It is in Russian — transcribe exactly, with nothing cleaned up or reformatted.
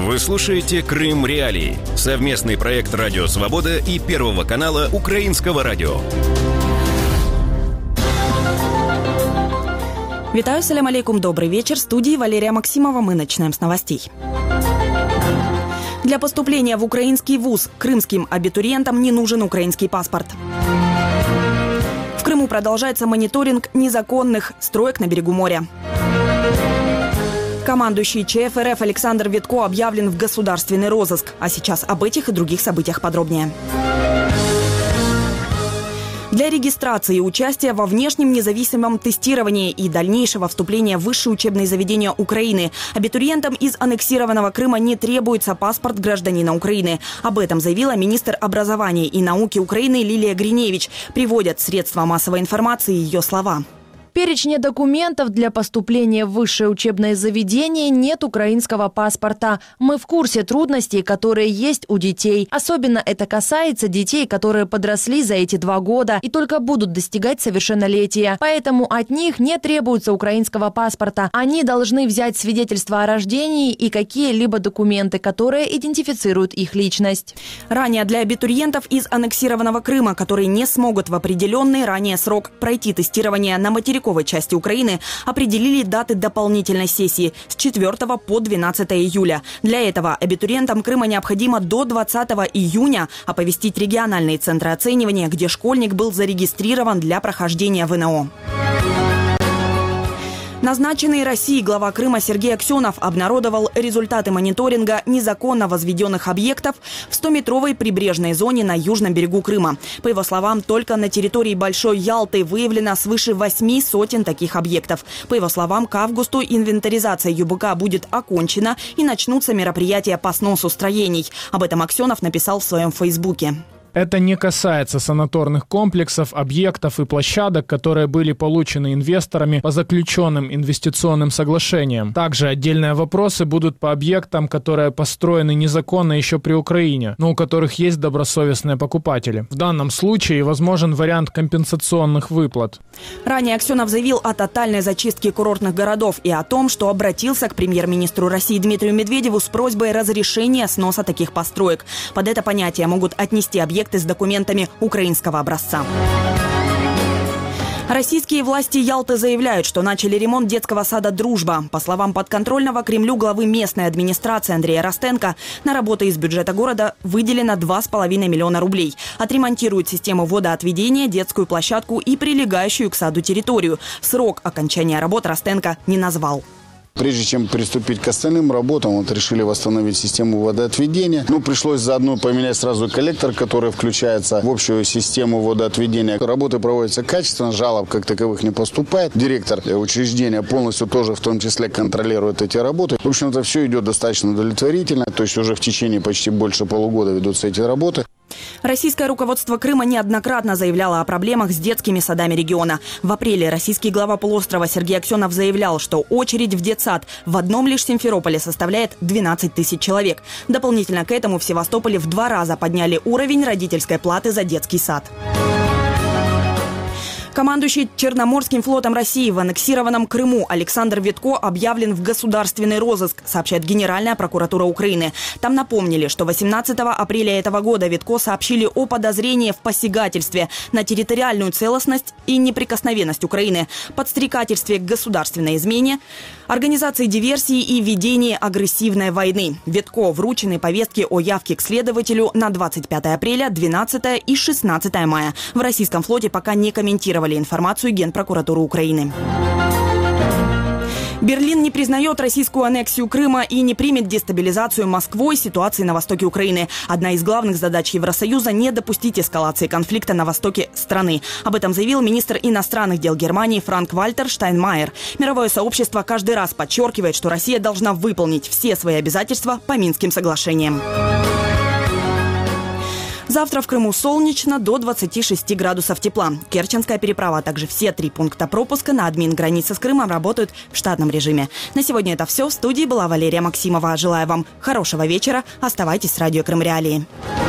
Вы слушаете «Крым Реалии» – совместный проект «Радио Свобода» и Первого канала Украинского радио. Витаю, салям алейкум, добрый вечер. В студии Валерия Максимова. Мы начинаем с новостей. Для поступления в украинский вуз крымским абитуриентам не нужен украинский паспорт. В Крыму продолжается мониторинг незаконных строек на берегу моря. Командующий ЧФ РФ Александр Витко объявлен в государственный розыск. А сейчас об этих и других событиях подробнее. Для регистрации и участия во внешнем независимом тестировании и дальнейшего вступления в высшие учебные заведения Украины абитуриентам из аннексированного Крыма не требуется паспорт гражданина Украины. Об этом заявила министр образования и науки Украины Лилия Гриневич. Приводят средства массовой информации ее слова. В перечне документов для поступления в высшее учебное заведение нет украинского паспорта. Мы в курсе трудностей, которые есть у детей. Особенно это касается детей, которые подросли за эти два года и только будут достигать совершеннолетия. Поэтому от них не требуется украинского паспорта. Они должны взять свидетельство о рождении и какие-либо документы, которые идентифицируют их личность. Ранее для абитуриентов из аннексированного Крыма, которые не смогут в определенный ранее срок пройти тестирование на материковой части Украины, определили даты дополнительной сессии с четвёртого по двенадцатое июля. Для этого абитуриентам Крыма необходимо до двадцатого июня оповестить региональные центры оценивания, где школьник был зарегистрирован для прохождения ВНО. Назначенный Россией глава Крыма Сергей Аксенов обнародовал результаты мониторинга незаконно возведенных объектов в стометровой прибрежной зоне на южном берегу Крыма. По его словам, только на территории Большой Ялты выявлено свыше восьми сотен таких объектов. По его словам, к августу инвентаризация ЮБК будет окончена и начнутся мероприятия по сносу строений. Об этом Аксенов написал в своем фейсбуке. Это не касается санаторных комплексов, объектов и площадок, которые были получены инвесторами по заключенным инвестиционным соглашениям. Также отдельные вопросы будут по объектам, которые построены незаконно еще при Украине, но у которых есть добросовестные покупатели. В данном случае возможен вариант компенсационных выплат. Ранее Аксенов заявил о тотальной зачистке курортных городов и о том, что обратился к премьер-министру России Дмитрию Медведеву с просьбой разрешения сноса таких построек. Под это понятие могут отнести объекты с документами украинского образца. Российские власти Ялты заявляют, что начали ремонт детского сада «Дружба». По словам подконтрольного Кремлю главы местной администрации Андрея Ростенко, на работы из бюджета города выделено два с половиной миллиона рублей. Отремонтируют систему водоотведения, детскую площадку и прилегающую к саду территорию. Срок окончания работ Ростенко не назвал. Прежде чем приступить к остальным работам, вот решили восстановить систему водоотведения. Ну, пришлось заодно поменять сразу коллектор, который включается в общую систему водоотведения. Работы проводятся качественно, жалоб как таковых не поступает. Директор учреждения полностью тоже в том числе контролирует эти работы. В общем-то, все идет достаточно удовлетворительно. То есть уже в течение почти больше полугода ведутся эти работы. Российское руководство Крыма неоднократно заявляло о проблемах с детскими садами региона. В апреле российский глава полуострова Сергей Аксенов заявлял, что очередь в детсад в одном лишь Симферополе составляет двенадцать тысяч человек. Дополнительно к этому в Севастополе в два раза подняли уровень родительской платы за детский сад. Командующий Черноморским флотом России в аннексированном Крыму Александр Витко объявлен в государственный розыск, сообщает Генеральная прокуратура Украины. Там напомнили, что восемнадцатого апреля этого года Витко сообщили о подозрении в посягательстве на территориальную целостность и неприкосновенность Украины, подстрекательстве к государственной измене, организации диверсии и ведении агрессивной войны. Витко вручены повестки о явке к следователю на двадцать пятое апреля, двенадцатое и шестнадцатое мая. В российском флоте пока не комментировали информацию Генпрокуратуры Украины. Берлин не признает российскую аннексию Крыма и не примет дестабилизацию Москвой ситуации на востоке Украины. Одна из главных задач Евросоюза – не допустить эскалации конфликта на востоке страны. Об этом заявил министр иностранных дел Германии Франк-Вальтер Штайнмайер. Мировое сообщество каждый раз подчеркивает, что Россия должна выполнить все свои обязательства по Минским соглашениям. Завтра в Крыму солнечно, до двадцати шести градусов тепла. Керченская переправа, а также все три пункта пропуска на админ-границе с Крымом работают в штатном режиме. На сегодня это все. В студии была Валерия Максимова. Желаю вам хорошего вечера. Оставайтесь с радио Крым Реалии.